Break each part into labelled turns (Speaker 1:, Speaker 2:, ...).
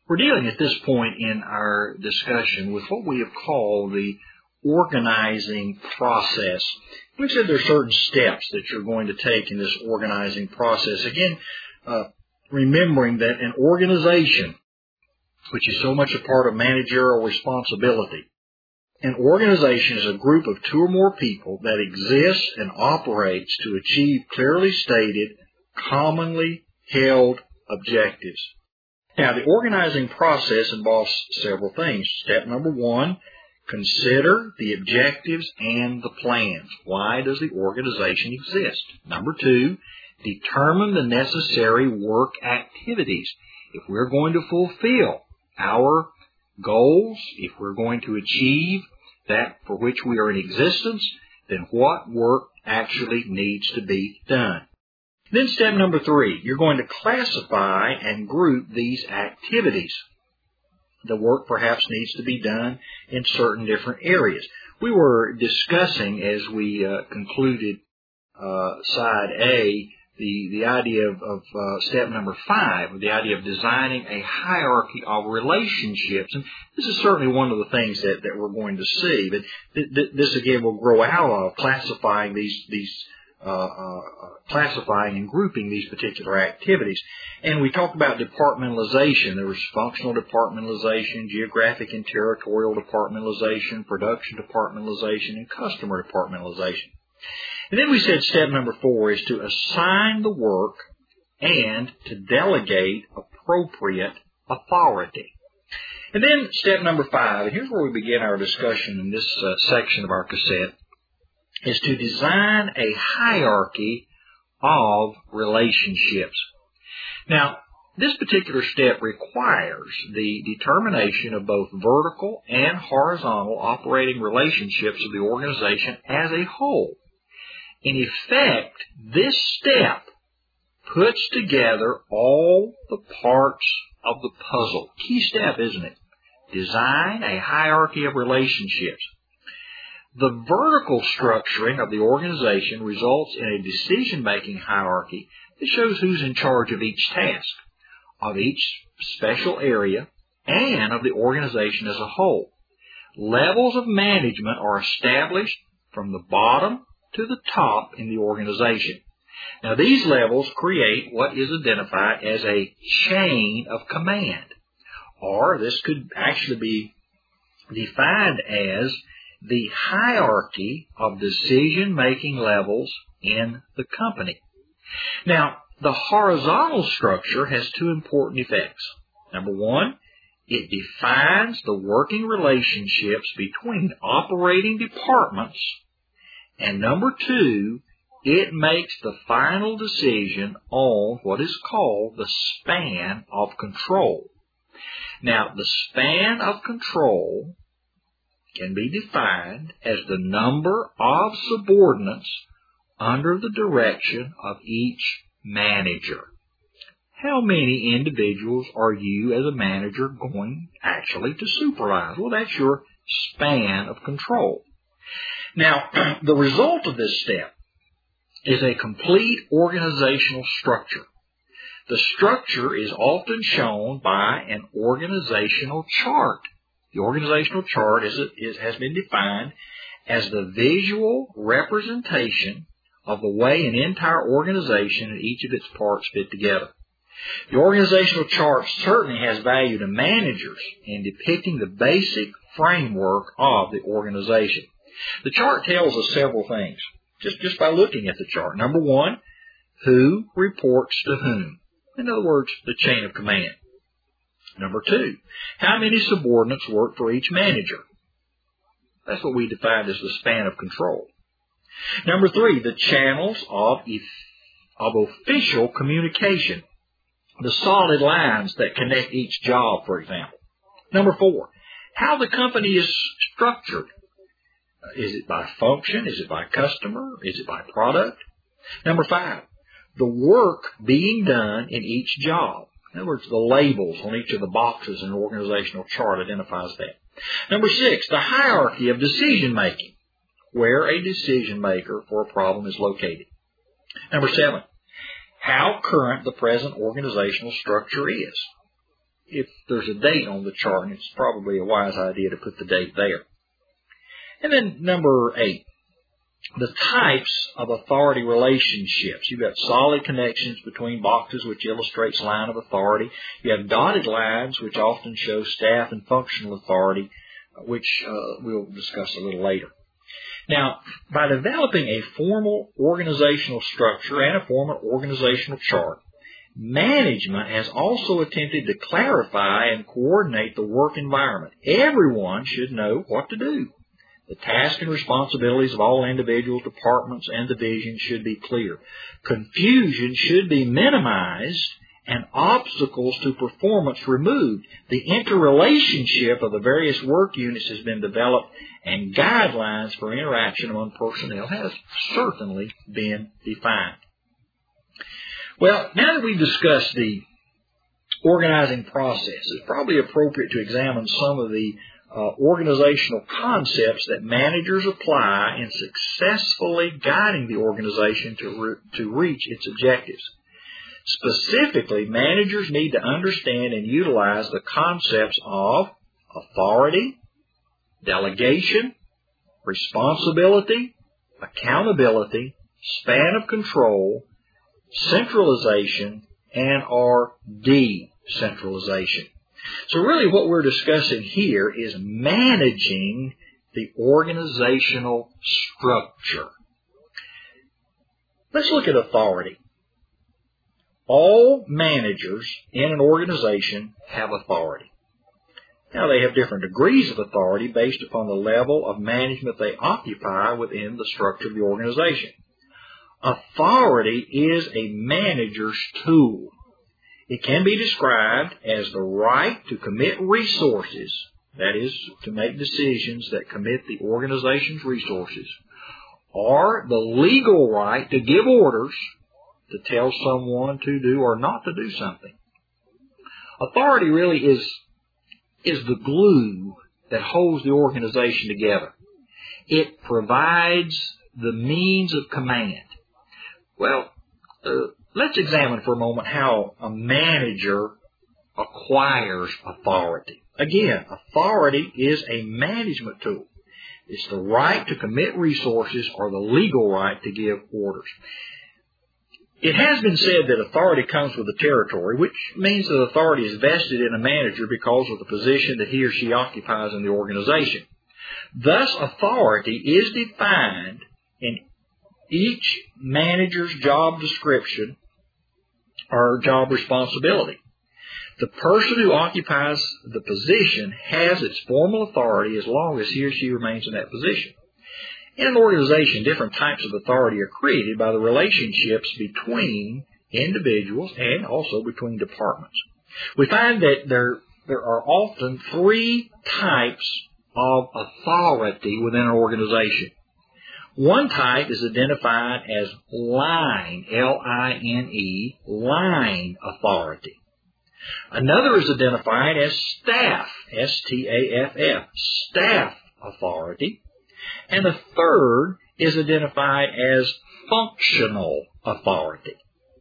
Speaker 1: We're dealing at this point in our discussion with what we have called the organizing process. We've said there are certain steps that you're going to take in this organizing process. Again, remembering that an organization, which is so much a part of managerial responsibility, an organization is a group of two or more people that exists and operates to achieve clearly stated, commonly held objectives. Now, the organizing process involves several things. Step number one, consider the objectives and the plans. Why does the organization exist? Number two, determine the necessary work activities. If we're going to fulfill our goals, if we're going to achieve that for which we are in existence, then what work actually needs to be done? Then step number three, you're going to classify and group these activities. The work perhaps needs to be done in certain different areas. We were discussing as we concluded side A, the idea of step number 5, the idea of designing a hierarchy of relationships. And this is certainly one of the things that we're going to see. But this again will grow out of classifying classifying and grouping these particular activities. And we talked about departmentalization. There was functional departmentalization, geographic and territorial departmentalization, production departmentalization, and customer departmentalization. And then we said step number 4 is to assign the work and to delegate appropriate authority. And then step number 5, and here's where we begin our discussion in this section of our cassette, is to design a hierarchy of relationships. Now, this particular step requires the determination of both vertical and horizontal operating relationships of the organization as a whole. In effect, this step puts together all the parts of the puzzle. Key step, isn't it? Design a hierarchy of relationships. The vertical structuring of the organization results in a decision-making hierarchy that shows who's in charge of each task, of each special area, and of the organization as a whole. Levels of management are established from the bottom to the top in the organization. Now, these levels create what is identified as a chain of command, or this could actually be defined as the hierarchy of decision-making levels in the company. Now, the horizontal structure has two important effects. Number one, it defines the working relationships between operating departments. And number two, it makes the final decision on what is called the span of control. Now, the span of control can be defined as the number of subordinates under the direction of each manager. How many individuals are you as a manager going actually to supervise? Well, that's your span of control. Now, the result of this step is a complete organizational structure. The structure is often shown by an organizational chart. The organizational chart has been defined as the visual representation of the way an entire organization and each of its parts fit together. The organizational chart certainly has value to managers in depicting the basic framework of the organization. The chart tells us several things, just by looking at the chart. Number one, who reports to whom? In other words, the chain of command. Number two, how many subordinates work for each manager? That's what we defined as the span of control. Number three, the channels of official communication, the solid lines that connect each job, for example. Number four, how the company is structured. Is it by function? Is it by customer? Is it by product? Number 5, the work being done in each job. In other words, the labels on each of the boxes in an organizational chart identifies that. Number 6, the hierarchy of decision making, where a decision maker for a problem is located. Number 7, how current the present organizational structure is. if there's a date on the chart, and it's probably a wise idea to put the date there. And then number 8, the types of authority relationships. You've got solid connections between boxes, which illustrates line of authority. You have dotted lines, which often show staff and functional authority, which we'll discuss a little later. Now, by developing a formal organizational structure and a formal organizational chart, management has also attempted to clarify and coordinate the work environment. Everyone should know what to do. The tasks and responsibilities of all individuals, departments, and divisions should be clear. Confusion should be minimized and obstacles to performance removed. The interrelationship of the various work units has been developed, and guidelines for interaction among personnel has certainly been defined. Well, now that we've discussed the organizing process, it's probably appropriate to examine some of the organizational concepts that managers apply in successfully guiding the organization to reach its objectives. Specifically, managers need to understand and utilize the concepts of authority, delegation, responsibility, accountability, span of control, centralization, and or decentralization. So really what we're discussing here is managing the organizational structure. Let's look at authority. All managers in an organization have authority. Now, they have different degrees of authority based upon the level of management they occupy within the structure of the organization. Authority is a manager's tool. It can be described as the right to commit resources, that is, to make decisions that commit the organization's resources, or the legal right to give orders to tell someone to do or not to do something. Authority really is the glue that holds the organization together. It provides the means of command. Well, let's examine for a moment how a manager acquires authority. Again, authority is a management tool. It's the right to commit resources or the legal right to give orders. It has been said that authority comes with the territory, which means that authority is vested in a manager because of the position that he or she occupies in the organization. Thus, authority is defined in each manager's job description or job responsibility. The person who occupies the position has its formal authority as long as he or she remains in that position. In an organization, different types of authority are created by the relationships between individuals and also between departments. We find that there are often 3 types of authority within an organization. One type is identified as line, L-I-N-E, line authority. Another is identified as staff, S-T-A-F-F, staff authority. And the third is identified as functional authority.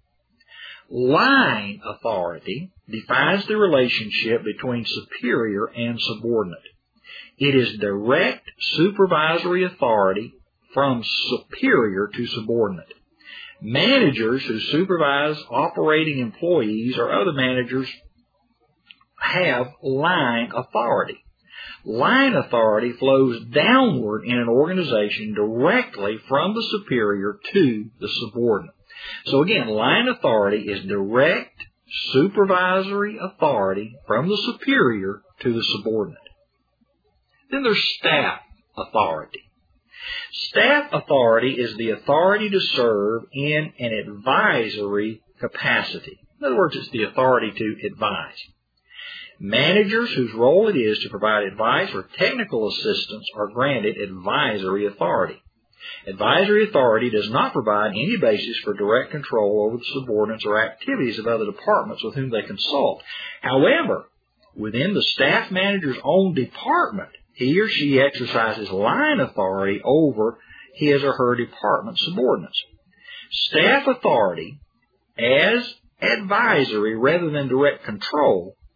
Speaker 1: Line authority defines the relationship between superior and subordinate. It is direct supervisory authority from superior to subordinate. Managers who supervise operating employees or other managers have line authority. Line authority flows downward in an organization directly from the superior to the subordinate. So again, line authority is direct supervisory authority from the superior to the subordinate. Then there's staff authority. Staff authority is the authority to serve in an advisory capacity. In other words, it's the authority to advise. Managers whose role it is to provide advice or technical assistance are granted advisory authority. Advisory authority does not provide any basis for direct control over the subordinates or activities of other departments with whom they consult. However, within the staff manager's own department, he or she exercises line authority over his or her department subordinates. Staff authority, as advisory rather than direct control,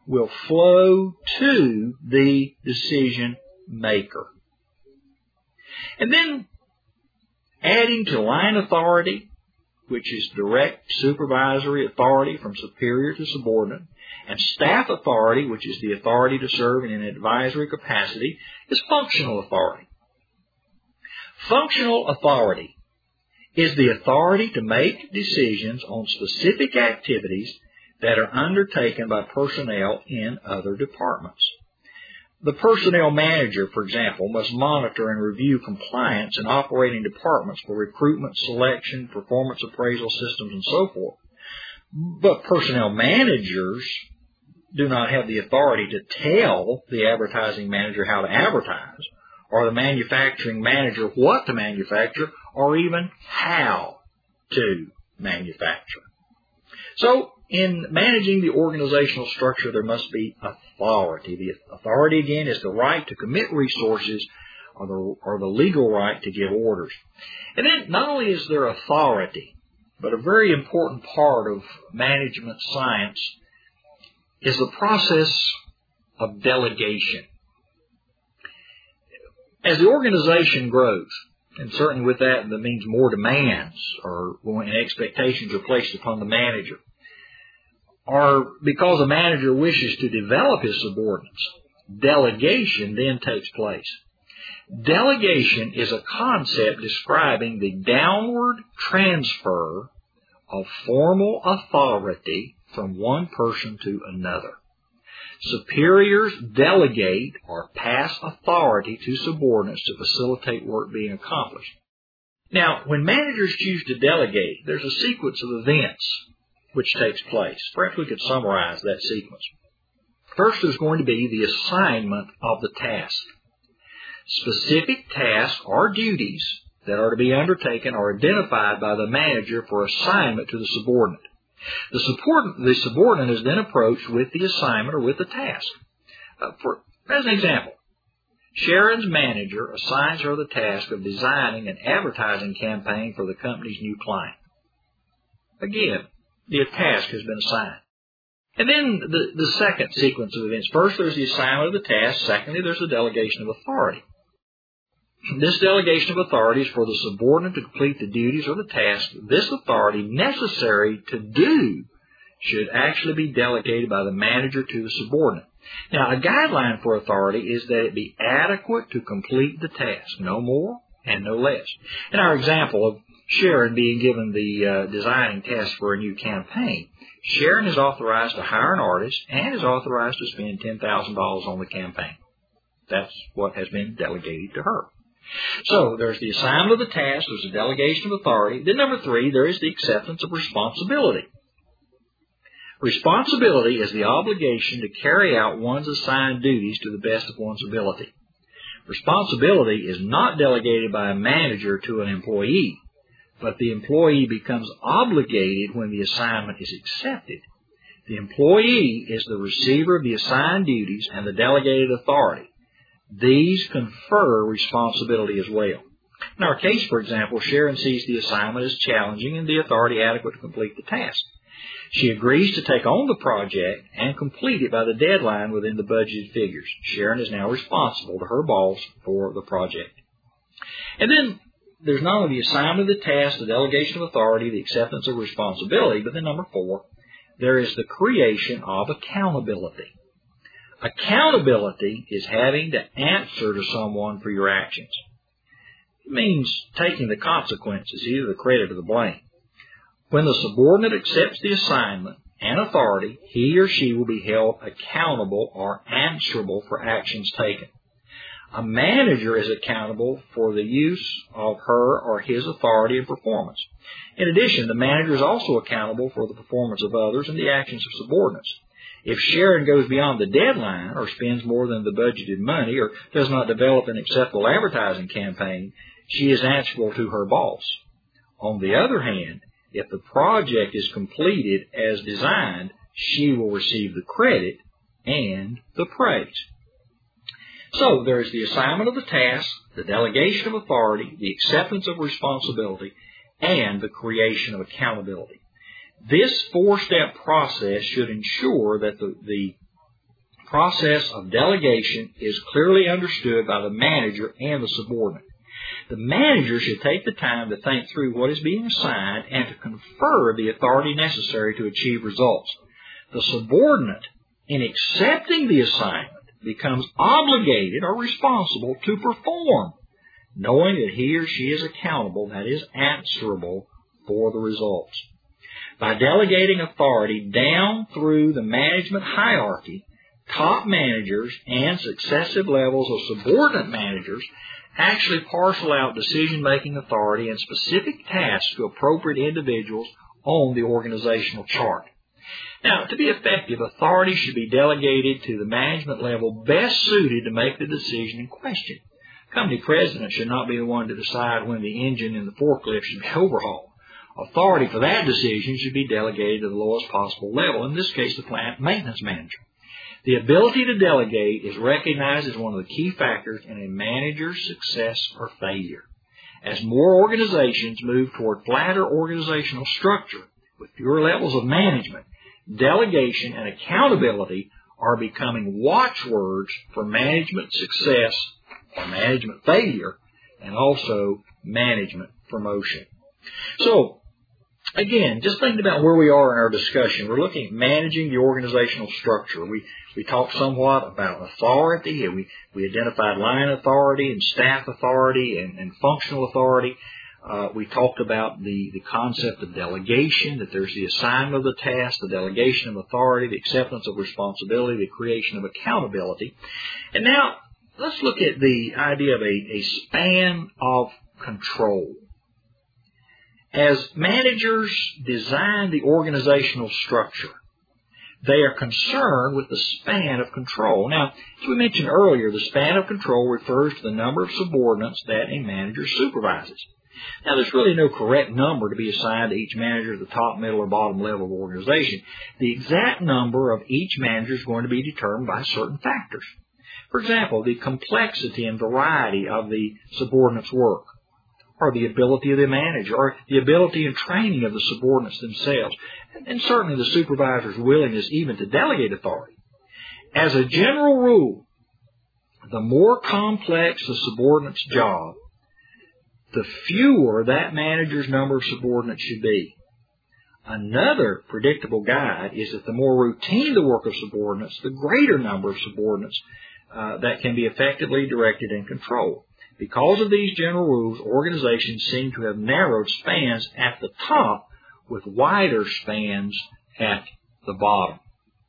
Speaker 1: will flow to the decision maker. And then adding to line authority, which is direct supervisory authority from superior to subordinate, and staff authority, which is the authority to serve in an advisory capacity, is functional authority. Functional authority is the authority to make decisions on specific activities that are undertaken by personnel in other departments. The personnel manager, for example, must monitor and review compliance in operating departments for recruitment, selection, performance appraisal systems, and so forth. But personnel managers do not have the authority to tell the advertising manager how to advertise, or the manufacturing manager what to manufacture, or even how to manufacture. So, in managing the organizational structure, there must be authority. The authority, again, is the right to commit resources or the legal right to give orders. And then not only is there authority, but a very important part of management science is the process of delegation. As the organization grows, and certainly with that means more demands and expectations are placed upon the manager, or because a manager wishes to develop his subordinates, delegation then takes place. Delegation is a concept describing the downward transfer of formal authority from one person to another. Superiors delegate or pass authority to subordinates to facilitate work being accomplished. Now, when managers choose to delegate, there's a sequence of events which takes place. Perhaps we could summarize that sequence. First, there's going to be the assignment of the task. Specific tasks or duties that are to be undertaken are identified by the manager for assignment to the subordinate. The subordinate is then approached with the assignment or with the task. As an example, Sharon's manager assigns her the task of designing an advertising campaign for the company's new client. Again, the task has been assigned. And then the second sequence of events. First, there's the assignment of the task. Secondly, there's the delegation of authority. This delegation of authority is for the subordinate to complete the duties or the task. This authority necessary to do should actually be delegated by the manager to the subordinate. Now, a guideline for authority is that it be adequate to complete the task, no more and no less. In our example of Sharon being given the designing task for a new campaign, Sharon is authorized to hire an artist and is authorized to spend $10,000 on the campaign. That's what has been delegated to her. So there's the assignment of the task, there's the delegation of authority. Then number 3, there is the acceptance of responsibility. Responsibility is the obligation to carry out one's assigned duties to the best of one's ability. Responsibility is not delegated by a manager to an employee, but the employee becomes obligated when the assignment is accepted. The employee is the receiver of the assigned duties and the delegated authority. These confer responsibility as well. In our case, for example, Sharon sees the assignment as challenging and the authority adequate to complete the task. She agrees to take on the project and complete it by the deadline within the budgeted figures. Sharon is now responsible to her boss for the project. And then there's not only the assignment of the task, the delegation of authority, the acceptance of responsibility, but then number 4, there is the creation of accountability. Accountability is having to answer to someone for your actions. It means taking the consequences, either the credit or the blame. When the subordinate accepts the assignment and authority, he or she will be held accountable or answerable for actions taken. A manager is accountable for the use of her or his authority and performance. In addition, the manager is also accountable for the performance of others and the actions of subordinates. If Sharon goes beyond the deadline or spends more than the budgeted money or does not develop an acceptable advertising campaign, she is answerable to her boss. On the other hand, if the project is completed as designed, she will receive the credit and the praise. So there is the assignment of the task, the delegation of authority, the acceptance of responsibility, and the creation of accountability. This 4-step process should ensure that the process of delegation is clearly understood by the manager and the subordinate. The manager should take the time to think through what is being assigned and to confer the authority necessary to achieve results. The subordinate, in accepting the assignment, becomes obligated or responsible to perform, knowing that he or she is accountable, that is, answerable for the results. By delegating authority down through the management hierarchy, top managers and successive levels of subordinate managers actually parcel out decision-making authority and specific tasks to appropriate individuals on the organizational chart. Now, to be effective, authority should be delegated to the management level best suited to make the decision in question. Company president should not be the one to decide when the engine in the forklift should be overhauled. Authority for that decision should be delegated to the lowest possible level, in this case the plant maintenance manager. The ability to delegate is recognized as one of the key factors in a manager's success or failure. As more organizations move toward flatter organizational structure with fewer levels of management, delegation and accountability are becoming watchwords for management success or management failure and also management promotion. So, again, just thinking about where we are in our discussion, we're looking at managing the organizational structure. We talked somewhat about authority, and we identified line authority and staff authority and functional authority. We talked about the concept of delegation, that there's the assignment of the task, the delegation of authority, the acceptance of responsibility, the creation of accountability. And now, let's look at the idea of a span of control. As managers design the organizational structure, they are concerned with the span of control. Now, as we mentioned earlier, the span of control refers to the number of subordinates that a manager supervises. Now, there's really no correct number to be assigned to each manager at the top, middle, or bottom level of organization. The exact number of each manager is going to be determined by certain factors. For example, the complexity and variety of the subordinates' work, or the ability of the manager, or the ability and training of the subordinates themselves, and certainly the supervisor's willingness even to delegate authority. As a general rule, the more complex the subordinate's job, the fewer that manager's number of subordinates should be. Another predictable guide is that the more routine the work of subordinates, the greater number of subordinates that can be effectively directed and controlled. Because of these general rules, organizations seem to have narrowed spans at the top with wider spans at the bottom.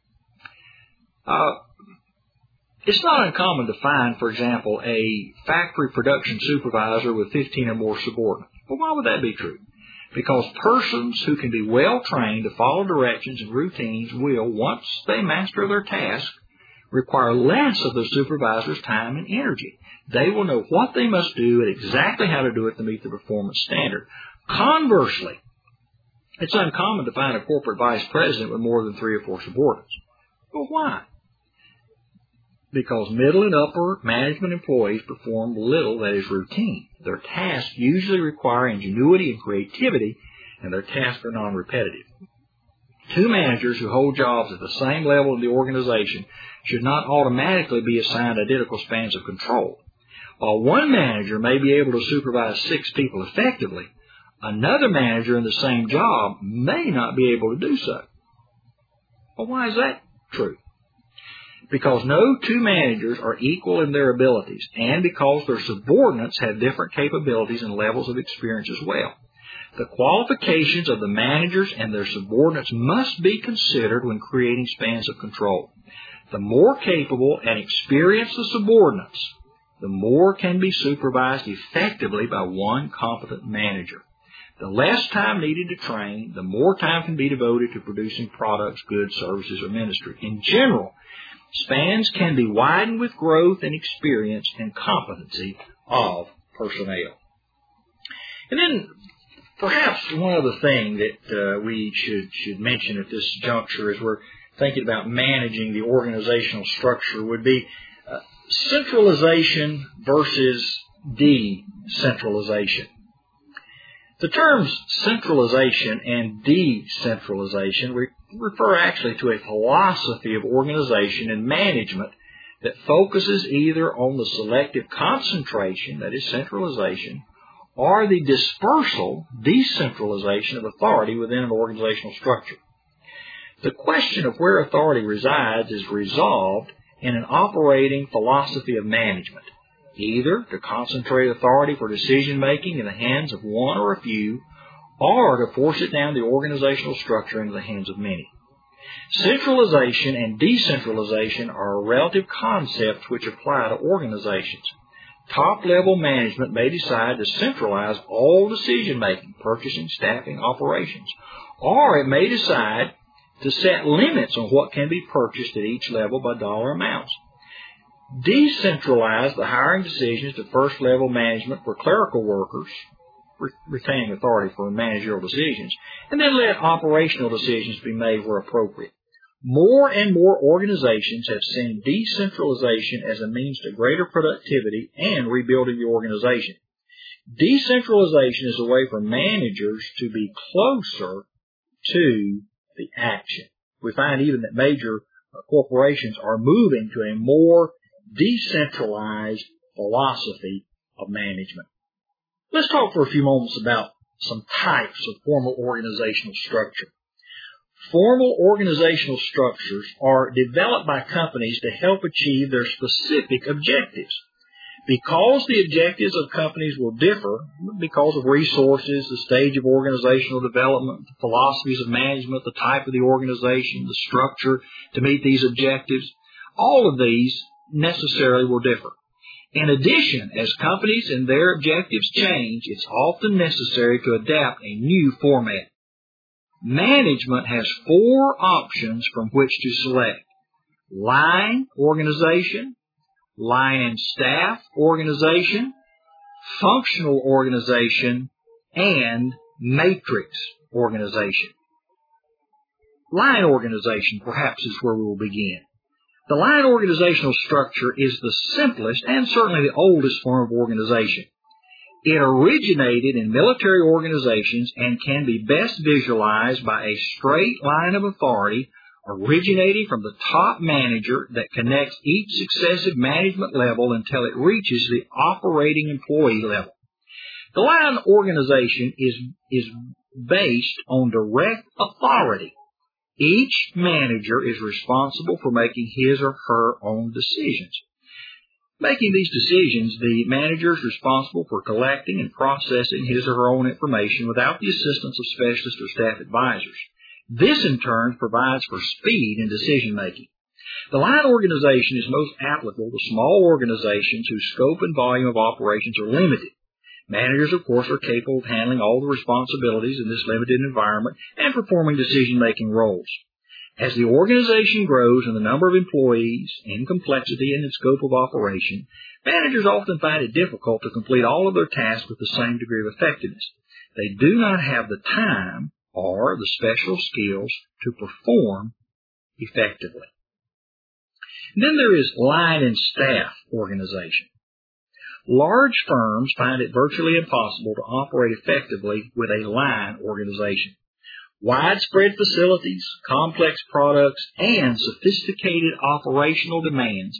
Speaker 1: It's not uncommon to find, for example, a factory production supervisor with 15 or more subordinates. But why would that be true? Because persons who can be well trained to follow directions and routines will, once they master their task, require less of the supervisor's time and energy. They will know what they must do and exactly how to do it to meet the performance standard. Conversely, it's uncommon to find a corporate vice president with more than 3 or 4 subordinates. Well, why? Because middle and upper management employees perform little that is routine. Their tasks usually require ingenuity and creativity, and their tasks are non-repetitive. 2 managers who hold jobs at the same level in the organization should not automatically be assigned identical spans of control. While one manager may be able to supervise 6 people effectively, another manager in the same job may not be able to do so. Well, why is that true? Because no 2 managers are equal in their abilities, and because their subordinates have different capabilities and levels of experience as well. The qualifications of the managers and their subordinates must be considered when creating spans of control. The more capable and experienced the subordinates, the more can be supervised effectively by one competent manager. The less time needed to train, the more time can be devoted to producing products, goods, services, or ministry. In general, spans can be widened with growth and experience and competency of personnel. And then perhaps one other thing that we should mention at this juncture as we're thinking about managing the organizational structure would be centralization versus decentralization. The terms centralization and decentralization refer actually to a philosophy of organization and management that focuses either on the selective concentration, that is centralization, or the dispersal, decentralization of authority within an organizational structure. The question of where authority resides is resolved in an operating philosophy of management, either to concentrate authority for decision-making in the hands of one or a few, or to force it down the organizational structure into the hands of many. Centralization and decentralization are relative concepts which apply to organizations. Top-level management may decide to centralize all decision-making, purchasing, staffing, operations, or it may decide to set limits on what can be purchased at each level by dollar amounts. Decentralize the hiring decisions to first-level management for clerical workers, retaining authority for managerial decisions, and then let operational decisions be made where appropriate. More and more organizations have seen decentralization as a means to greater productivity and rebuilding the organization. Decentralization is a way for managers to be closer to the action. We find even that major corporations are moving to a more decentralized philosophy of management. Let's talk for a few moments about some types of formal organizational structure. Formal organizational structures are developed by companies to help achieve their specific objectives. Because the objectives of companies will differ because of resources, the stage of organizational development, the philosophies of management, the type of the organization, the structure to meet these objectives, all of these necessarily will differ. In addition, as companies and their objectives change, it's often necessary to adapt a new format. Management has 4 options from which to select: line organization, line and staff organization, functional organization, and matrix organization. Line organization perhaps is where we will begin. The line organizational structure is the simplest and certainly the oldest form of organization. It originated in military organizations and can be best visualized by a straight line of authority originating from the top manager that connects each successive management level until it reaches the operating employee level. The line organization is based on direct authority. Each manager is responsible for making his or her own decisions. Making these decisions, the manager is responsible for collecting and processing his or her own information without the assistance of specialists or staff advisors. This, in turn, provides for speed in decision-making. The line organization is most applicable to small organizations whose scope and volume of operations are limited. Managers, of course, are capable of handling all the responsibilities in this limited environment and performing decision-making roles. As the organization grows in the number of employees, in complexity, and in scope of operation, managers often find it difficult to complete all of their tasks with the same degree of effectiveness. They do not have the time or the special skills to perform effectively. And then there is line and staff organization. Large firms find it virtually impossible to operate effectively with a line organization. Widespread facilities, complex products, and sophisticated operational demands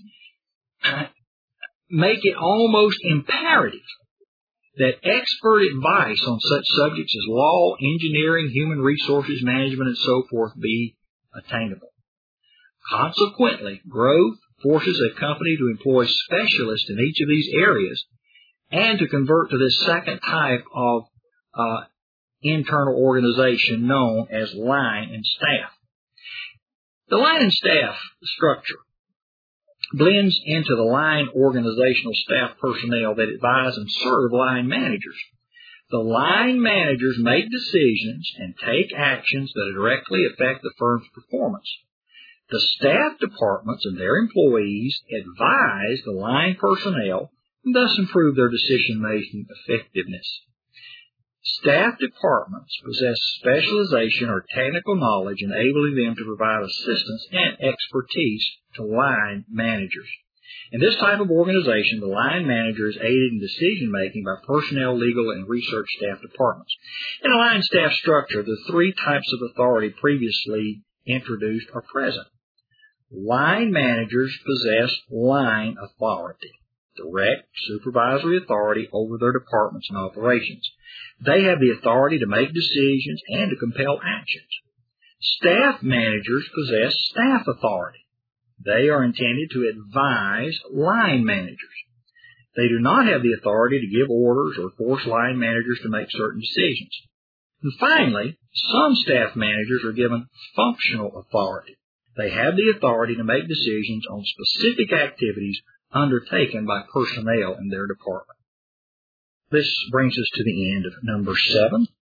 Speaker 1: make it almost imperative that expert advice on such subjects as law, engineering, human resources management, and so forth be attainable. Consequently, growth forces a company to employ specialists in each of these areas and to convert to this second type of internal organization known as line and staff. The line and staff structure blends into the line organizational staff personnel that advise and serve line managers. The line managers make decisions and take actions that directly affect the firm's performance. The staff departments and their employees advise the line personnel and thus improve their decision-making effectiveness. Staff departments possess specialization or technical knowledge enabling them to provide assistance and expertise to line managers. In this type of organization, the line manager is aided in decision-making by personnel, legal, and research staff departments. In a line staff structure, the 3 types of authority previously introduced or present. Line managers possess line authority, direct supervisory authority over their departments and operations. They have the authority to make decisions and to compel actions. Staff managers possess staff authority. They are intended to advise line managers. They do not have the authority to give orders or force line managers to make certain decisions. And finally, some staff managers are given functional authority. They have the authority to make decisions on specific activities undertaken by personnel in their department. This brings us to the end of number 7.